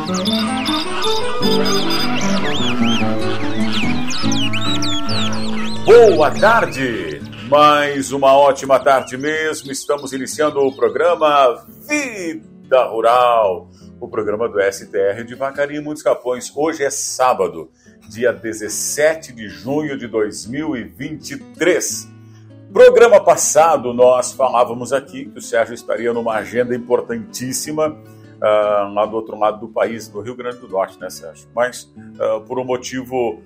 Boa tarde! Mais uma ótima tarde mesmo. Estamos iniciando o programa Vida Rural, o programa do STR de Vacaria e Muitos Capões. Hoje é sábado, dia 17 de junho de 2023. Programa passado nós falávamos aqui que o Sérgio estaria numa agenda importantíssima lá do outro lado do país, no Rio Grande do Norte, né, Sérgio? Mas por um motivo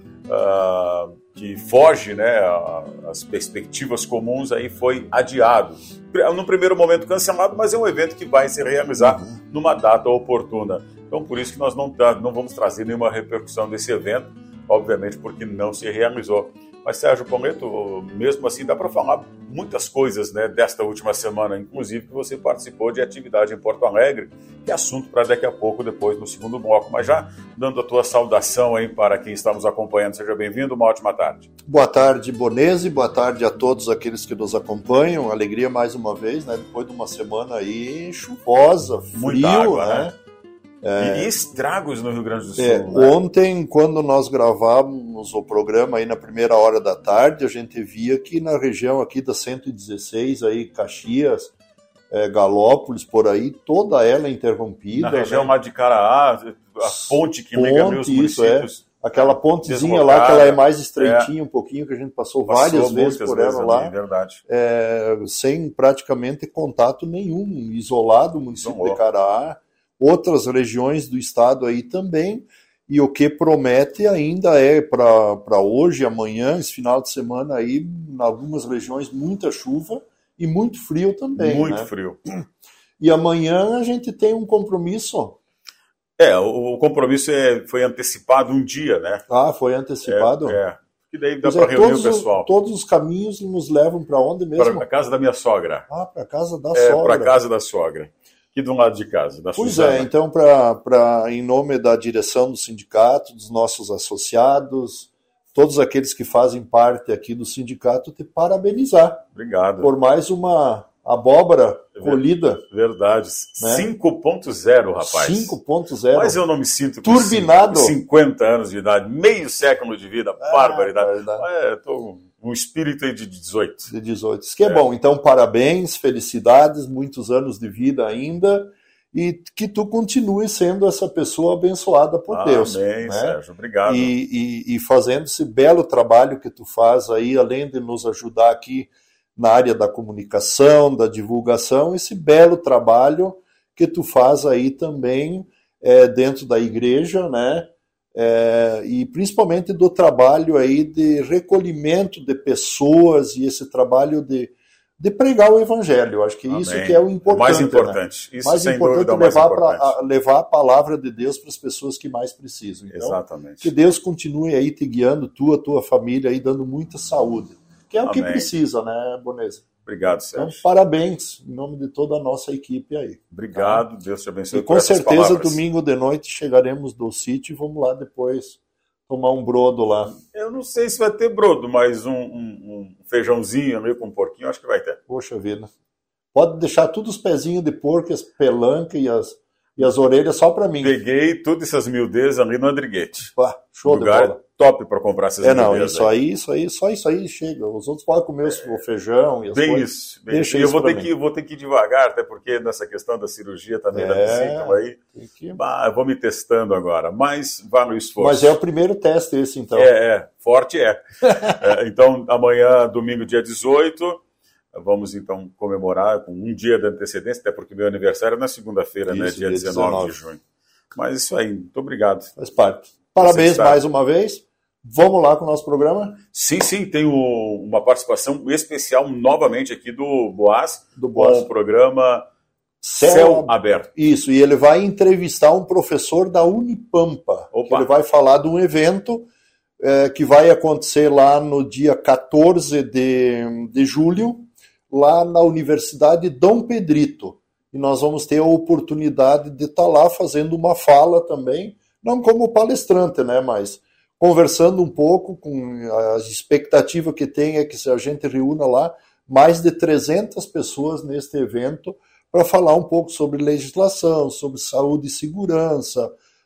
que foge, né, as perspectivas comuns, aí foi adiado. No primeiro momento cancelado, mas é um evento que vai se realizar numa data oportuna. Então, por isso que nós não vamos trazer nenhuma repercussão desse evento, obviamente porque não se realizou. Mas, Sérgio Pometo, mesmo assim, dá para falar muitas coisas, né, desta última semana, inclusive que você participou de atividade em Porto Alegre, que é assunto para daqui a pouco, depois no segundo bloco. Mas já dando a tua saudação aí para quem está nos acompanhando, seja bem-vindo, uma ótima tarde. Boa tarde, Bonese, boa tarde a todos aqueles que nos acompanham. Alegria mais uma vez, né, depois de uma semana aí chuvosa, frio, muita água, né? E estragos no Rio Grande do Sul. Né? Ontem, quando nós gravávamos o programa aí na primeira hora da tarde, a gente via que na região aqui da 116, aí Caxias, Galópolis, por aí, toda ela interrompida. Na região, né? Lá de Caraá, a ponte que liga meus municípios. Aquela pontezinha lá, que ela é mais estreitinha um pouquinho, que a gente passou várias vezes por ela lá. Verdade. Sem praticamente contato nenhum, isolado o município de Caraá. Outras regiões do estado aí também, e o que promete ainda é para hoje, amanhã, esse final de semana aí, em algumas regiões, muita chuva e muito frio também. Muito, né? Frio. E amanhã a gente tem um compromisso. O compromisso foi antecipado um dia, né? Ah, foi antecipado? Que daí dá para reunir o pessoal. Todos os caminhos nos levam para onde mesmo? Para a casa da minha sogra. Ah, para a casa da sogra. Para a casa da sogra. Aqui do lado de casa, da Suzana. Pois então, em nome da direção do sindicato, dos nossos associados, todos aqueles que fazem parte aqui do sindicato, te parabenizar. Obrigado. Por mais uma abóbora colhida. Verdade. Né? 5.0, rapaz. 5.0. Mas eu não me sinto turbinado. 50 anos de idade, meio século de vida, barbaridade. Estou um espírito aí de 18. De 18. Isso que é bom. Então, parabéns, felicidades, muitos anos de vida ainda, e que tu continue sendo essa pessoa abençoada por Deus. Amém, né? Sérgio. Obrigado. E fazendo esse belo trabalho que tu faz aí, além de nos ajudar aqui na área da comunicação, da divulgação, esse belo trabalho que tu faz aí também dentro da igreja, né? E principalmente do trabalho aí de recolhimento de pessoas e esse trabalho de pregar o evangelho. Eu acho que isso que é o importante. Mais importante. Né? Isso, mais sem importante dúvida, mais importante. Levar a palavra de Deus para as pessoas que mais precisam. Então, exatamente. Que Deus continue aí te guiando, a tua família aí, dando muita saúde. Que é o que precisa, né, Bonese? Obrigado, Sérgio. Então, parabéns, em nome de toda a nossa equipe aí. Obrigado, tá? Deus te abençoe. E com certeza, domingo de noite, chegaremos do sítio e vamos lá depois tomar um brodo lá. Eu não sei se vai ter brodo, mas um feijãozinho ali com um porquinho, acho que vai ter. Poxa vida. Pode deixar todos os pezinhos de porco, as pelancas e as orelhas só para mim. Peguei todas essas miudezas ali no Andriguete. Show de bola. Top para comprar essas miudezas. Não, só isso aí chega. Os outros podem comer o feijão e as coisas. Bem isso. E eu vou ter que ir devagar, até porque nessa questão da cirurgia também da vesícula aí, eu vou me testando agora, mas vá no esforço. Mas é o primeiro teste esse, então. Forte é. Então, amanhã, domingo, dia 18... Vamos, então, comemorar com um dia de antecedência, até porque meu aniversário é na segunda-feira, né, dia 19 de junho. Mas isso aí, muito obrigado. Faz parte. Parabéns mais uma vez. Vamos lá com o nosso programa? Sim, tenho uma participação especial novamente aqui do Boaz, com o programa Céu Aberto. Isso, e ele vai entrevistar um professor da Unipampa. Ele vai falar de um evento que vai acontecer lá no dia 14 de julho, lá na Universidade Dom Pedrito. E nós vamos ter a oportunidade de estar lá fazendo uma fala também, não como palestrante, né, mas conversando um pouco com a expectativa que tem é que se a gente reúna lá mais de 300 pessoas neste evento para falar um pouco sobre legislação, sobre saúde e segurança,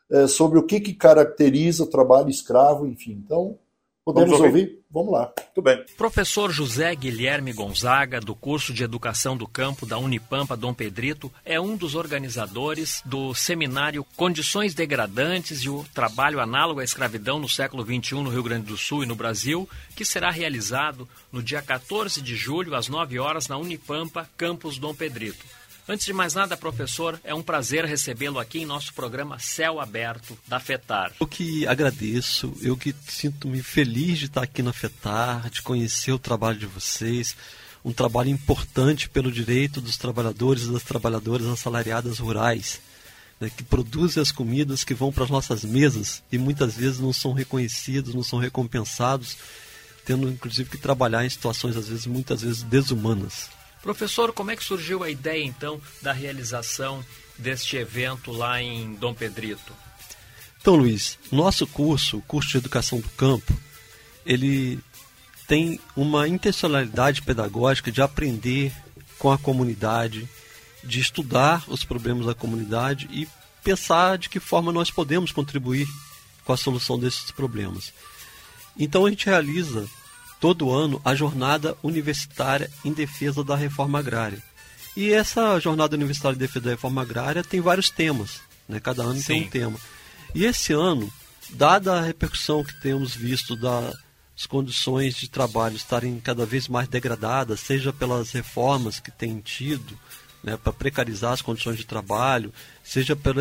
sobre o que caracteriza o trabalho escravo, enfim. Então, podemos ouvir? Vamos lá. Muito bem. Professor José Guilherme Gonzaga, do curso de Educação do Campo da Unipampa Dom Pedrito, é um dos organizadores do seminário Condições Degradantes e o Trabalho Análogo à Escravidão no século XXI no Rio Grande do Sul e no Brasil, que será realizado no dia 14 de julho, às 9 horas, na Unipampa, Campus Dom Pedrito. Antes de mais nada, professor, é um prazer recebê-lo aqui em nosso programa Céu Aberto da FETAR. Eu que agradeço, eu que sinto-me feliz de estar aqui na FETAR, de conhecer o trabalho de vocês, um trabalho importante pelo direito dos trabalhadores e das trabalhadoras assalariadas rurais, né, que produzem as comidas que vão para as nossas mesas e muitas vezes não são reconhecidos, não são recompensados, tendo inclusive que trabalhar em situações, às vezes, muitas vezes desumanas. Professor, como é que surgiu a ideia, então, da realização deste evento lá em Dom Pedrito? Então, Luiz, nosso curso, o curso de Educação do Campo, ele tem uma intencionalidade pedagógica de aprender com a comunidade, de estudar os problemas da comunidade e pensar de que forma nós podemos contribuir com a solução desses problemas. Então, a gente realiza todo ano a Jornada Universitária em Defesa da Reforma Agrária. E essa Jornada Universitária em Defesa da Reforma Agrária tem vários temas, né? Cada ano tem um tema. E esse ano, dada a repercussão que temos visto das condições de trabalho estarem cada vez mais degradadas, seja pelas reformas que têm tido, né, para precarizar as condições de trabalho, seja pelo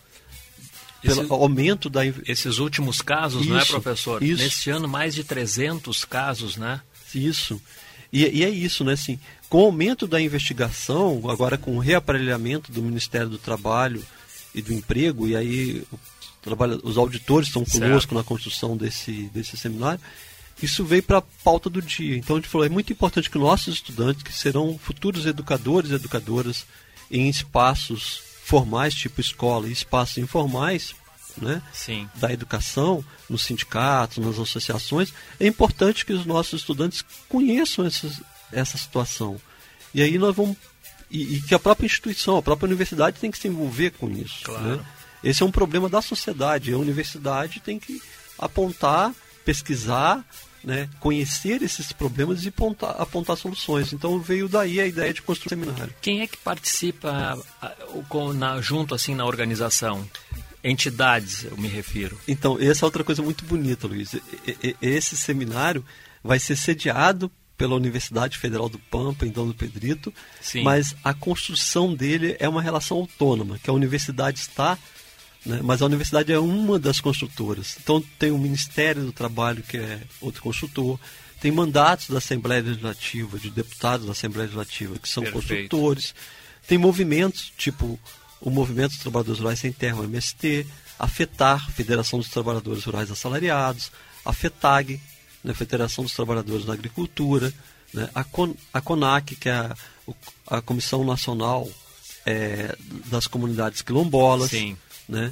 aumento da... Esses últimos casos, isso, não é, professor? Isso. Neste ano, mais de 300 casos, né? Isso. E é isso, né? Assim, com o aumento da investigação, agora com o reaparelhamento do Ministério do Trabalho e do Emprego, e aí os auditores estão conosco na construção desse seminário, isso veio para a pauta do dia. Então a gente falou, é muito importante que nossos estudantes, que serão futuros educadores e educadoras em espaços formais, tipo escola, e espaços informais, né, da educação, nos sindicatos, nas associações, é importante que os nossos estudantes conheçam essa situação. E aí nós vamos... E que a própria instituição, a própria universidade tem que se envolver com isso. Claro. Né? Esse é um problema da sociedade. A universidade tem que apontar, pesquisar, né, conhecer esses problemas e apontar soluções. Então veio daí a ideia de construir um seminário. Quem é que participa junto assim na organização? Entidades, eu me refiro. Então, essa é outra coisa muito bonita, Luiz. Esse seminário vai ser sediado pela Universidade Federal do Pampa, em Dom Pedrito, mas a construção dele é uma relação autônoma, que a universidade está... Né? Mas a universidade é uma das construtoras. Então tem o Ministério do Trabalho, que é outro construtor, tem mandatos da Assembleia Legislativa, de deputados da Assembleia Legislativa, que são construtores, tem movimentos, tipo o Movimento dos Trabalhadores Rurais Sem Terra, o MST, a FETAR, Federação dos Trabalhadores Rurais Assalariados, a FETAG, né, Federação dos Trabalhadores da Agricultura, né, a CONAC, que é a Comissão Nacional das Comunidades Quilombolas, né?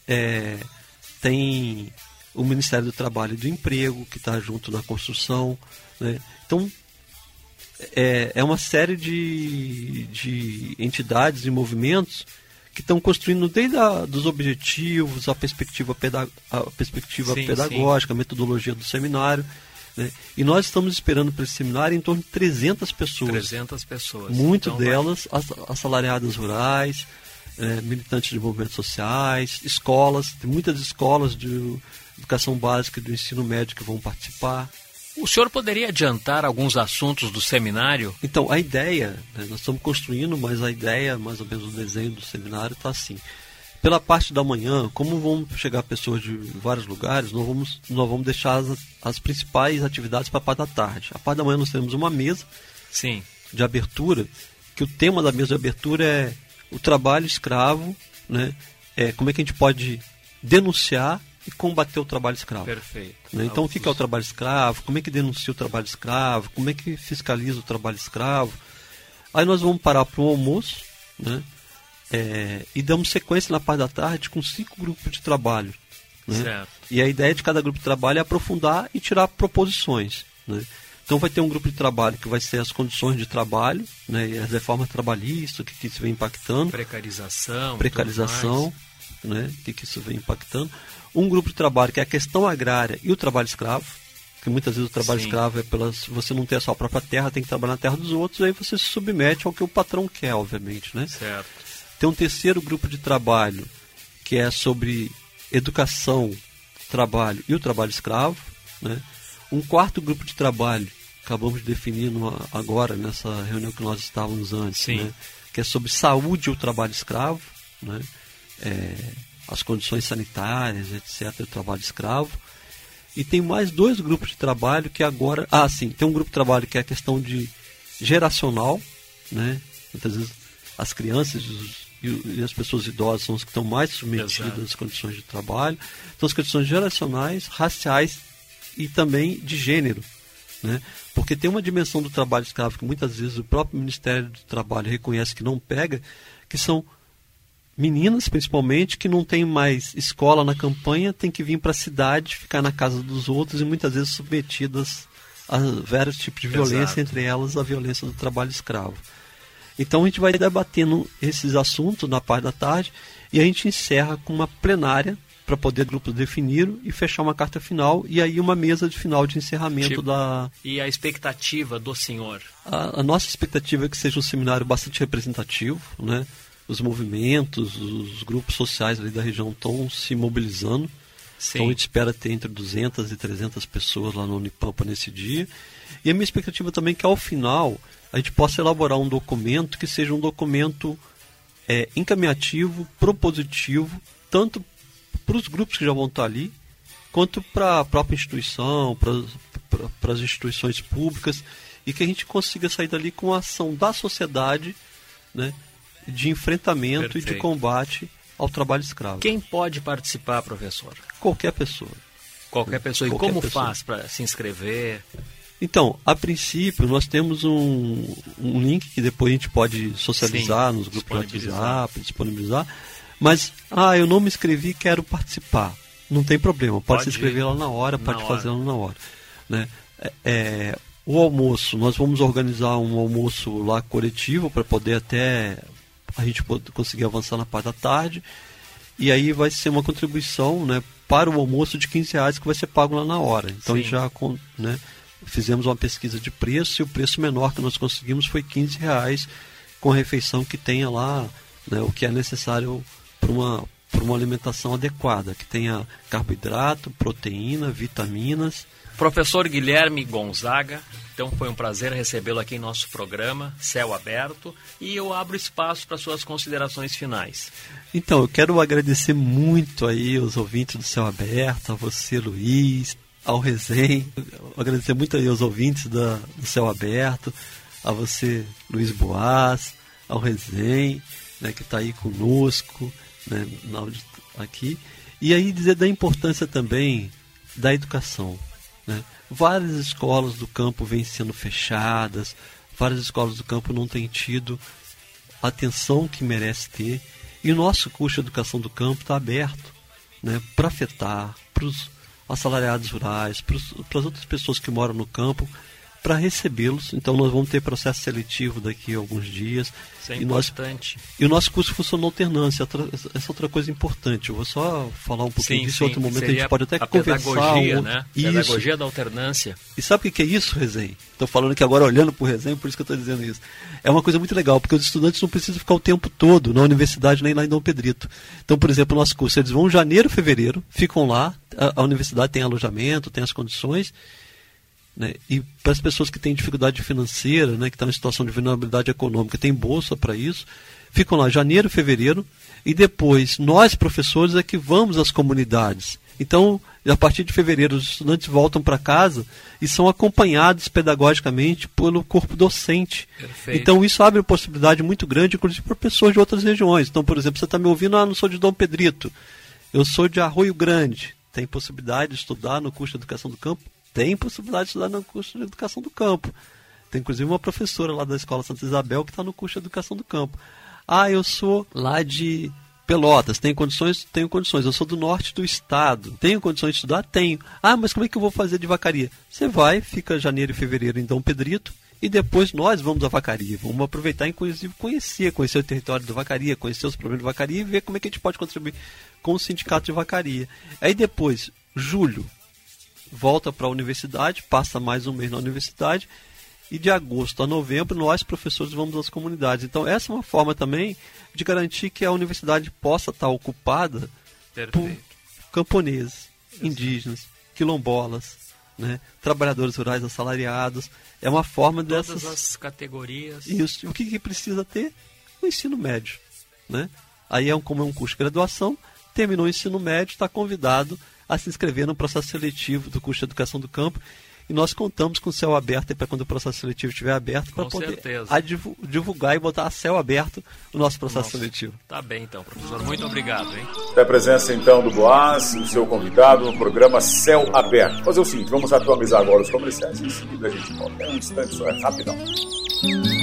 Tem o Ministério do Trabalho e do Emprego, que está junto na construção, né? Então é uma série de entidades e movimentos que estão construindo desde dos objetivos, a perspectiva pedagógica, a metodologia do seminário, né? E nós estamos esperando para esse seminário em torno de 300 pessoas. 300 pessoas. Muito então, delas assalariadas rurais, militantes de movimentos sociais, escolas, tem muitas escolas de educação básica e do ensino médio que vão participar. O senhor poderia adiantar alguns assuntos do seminário? Então, a ideia, né, nós estamos construindo, mas a ideia, mais ou menos o desenho do seminário está assim. Pela parte da manhã, como vão chegar pessoas de vários lugares, nós vamos deixar as principais atividades para a parte da tarde. A parte da manhã nós teremos uma mesa de abertura, que o tema da mesa de abertura é o trabalho escravo, né? Como é que a gente pode denunciar e combater o trabalho escravo. Perfeito. Né? Então, o que é o trabalho escravo? Como é que denuncia o trabalho escravo? Como é que fiscaliza o trabalho escravo? Aí nós vamos parar para o almoço, né? E damos sequência na parte da tarde com 5 grupos de trabalho. Né? Certo. E a ideia de cada grupo de trabalho é aprofundar e tirar proposições. Né? Então vai ter um grupo de trabalho que vai ser as condições de trabalho, né? E as reformas trabalhistas, o que isso vem impactando. Precarização. né, que isso vem impactando. Um grupo de trabalho que é a questão agrária e o trabalho escravo, que muitas vezes o trabalho escravo é você não ter a sua própria terra, tem que trabalhar na terra dos outros, aí você se submete ao que o patrão quer, obviamente, né? Certo. Tem um terceiro grupo de trabalho que é sobre educação, trabalho e o trabalho escravo, né? Um quarto grupo de trabalho, acabamos de definir agora, nessa reunião que nós estávamos antes, né? Que é sobre saúde e o trabalho escravo, né? As condições sanitárias, etc., o trabalho escravo. E tem mais 2 grupos de trabalho que agora... tem um grupo de trabalho que é a questão de geracional, né? Muitas vezes as crianças e as pessoas idosas são os que estão mais submetidas às condições de trabalho. Então, as condições geracionais, raciais e também de gênero, né? Porque tem uma dimensão do trabalho escravo que muitas vezes o próprio Ministério do Trabalho reconhece que não pega, que são meninas, principalmente, que não tem mais escola na campanha, tem que vir para a cidade, ficar na casa dos outros e muitas vezes submetidas a vários tipos de violência, entre elas a violência do trabalho escravo. Então a gente vai debatendo esses assuntos na parte da tarde e a gente encerra com uma plenária para poder grupos definir e fechar uma carta final e aí uma mesa de final de encerramento da... E a expectativa do senhor? A nossa expectativa é que seja um seminário bastante representativo, né? Os movimentos, os grupos sociais ali da região estão se mobilizando. Então a gente espera ter entre 200 e 300 pessoas lá no Unipampa nesse dia. E a minha expectativa também é que ao final a gente possa elaborar um documento que seja um documento encaminhativo, propositivo, tanto para os grupos que já vão estar ali, quanto para a própria instituição, para as instituições públicas, e que a gente consiga sair dali com a ação da sociedade, né, de enfrentamento e de combate ao trabalho escravo. Quem pode participar, professor? Qualquer pessoa. Qualquer pessoa. E como faz para se inscrever? Então, a princípio, nós temos um link que depois a gente pode socializar nos grupos de WhatsApp, disponibilizar. Mas, eu não me inscrevi e quero participar. Não tem problema, pode se inscrever lá na hora, pode fazer lá na hora. Né? O almoço, nós vamos organizar um almoço lá coletivo para poder até a gente conseguir avançar na parte da tarde. E aí vai ser uma contribuição, né, para o almoço de R$15 que vai ser pago lá na hora. Então a gente já, né, fizemos uma pesquisa de preço e o preço menor que nós conseguimos foi R$15 com a refeição que tenha lá, né, o que é necessário para uma alimentação adequada, que tenha carboidrato, proteína, vitaminas. Professor Guilherme Gonzaga, então foi um prazer recebê-lo aqui em nosso programa, Céu Aberto, e eu abro espaço para suas considerações finais. Então, eu quero agradecer muito aí aos ouvintes do Céu Aberto, a você, Luiz, ao Rezem, agradecer muito aí aos ouvintes do Céu Aberto, a você, Luiz Boas, ao Rezem, né, que está aí conosco, né, aqui, e aí dizer da importância também da educação. Né? Várias escolas do campo vêm sendo fechadas, várias escolas do campo não têm tido a atenção que merece ter, e o nosso curso de educação do campo está aberto, né, para afetar, para os assalariados rurais, para as outras pessoas que moram no campo, para recebê-los. Então nós vamos ter processo seletivo daqui a alguns dias. Isso é importante. E o nosso curso funciona na alternância. Essa outra coisa importante. Eu vou só falar um pouquinho disso em outro momento. A gente pode até conversar. Pedagogia, né? Pedagogia da alternância. E sabe o que é isso, Rezem? Estou falando aqui agora olhando para o Rezem, por isso que eu estou dizendo isso. É uma coisa muito legal, porque os estudantes não precisam ficar o tempo todo na universidade nem lá em Dom Pedrito. Então, por exemplo, o nosso curso, eles vão em janeiro, fevereiro, ficam lá, a universidade tem alojamento, tem as condições. Né? E para as pessoas que têm dificuldade financeira, né, que estão em situação de vulnerabilidade econômica, tem bolsa para isso, ficam lá janeiro, fevereiro, e depois nós, professores, é que vamos às comunidades. Então, a partir de fevereiro, os estudantes voltam para casa e são acompanhados pedagogicamente pelo corpo docente. Perfeito. Então, isso abre uma possibilidade muito grande, inclusive para pessoas de outras regiões. Então, por exemplo, você está me ouvindo, não sou de Dom Pedrito, eu sou de Arroio Grande. Tem possibilidade de estudar no curso de Educação do Campo? Tem possibilidade de estudar no curso de Educação do Campo. Tem inclusive uma professora lá da Escola Santa Isabel que está no curso de Educação do Campo. Eu sou lá de Pelotas, tenho condições? Tenho condições. Eu sou do norte do estado. Tenho condições de estudar? Tenho. Mas como é que eu vou fazer de Vacaria? Você vai, fica janeiro e fevereiro em Dom Pedrito E depois nós vamos à Vacaria, vamos aproveitar e inclusive conhecer o território da Vacaria, conhecer os problemas da Vacaria e ver como é que a gente pode contribuir com o sindicato de Vacaria. Aí depois, julho, volta para a universidade, passa mais um mês na universidade, e de agosto a novembro nós, professores, vamos às comunidades. Então essa é uma forma também de garantir que a universidade possa estar ocupada por camponeses, indígenas, quilombolas, né, trabalhadores rurais assalariados. É uma forma dessas... Todas as categorias. Isso. O que precisa ter? O ensino médio, né? Aí, como é um curso de graduação, terminou o ensino médio, está convidado a se inscrever no processo seletivo do curso de Educação do Campo. E nós contamos com o céu aberto para quando o processo seletivo estiver aberto, para poder divulgar e botar a céu aberto o nosso processo seletivo. Tá bem, então, professor. Muito obrigado, hein? Da presença, então, do Boaz, o seu convidado no programa Céu Aberto. Fazer o seguinte, vamos atualizar agora os comerciais e em seguida a gente volta. É um instante só, é rapidão.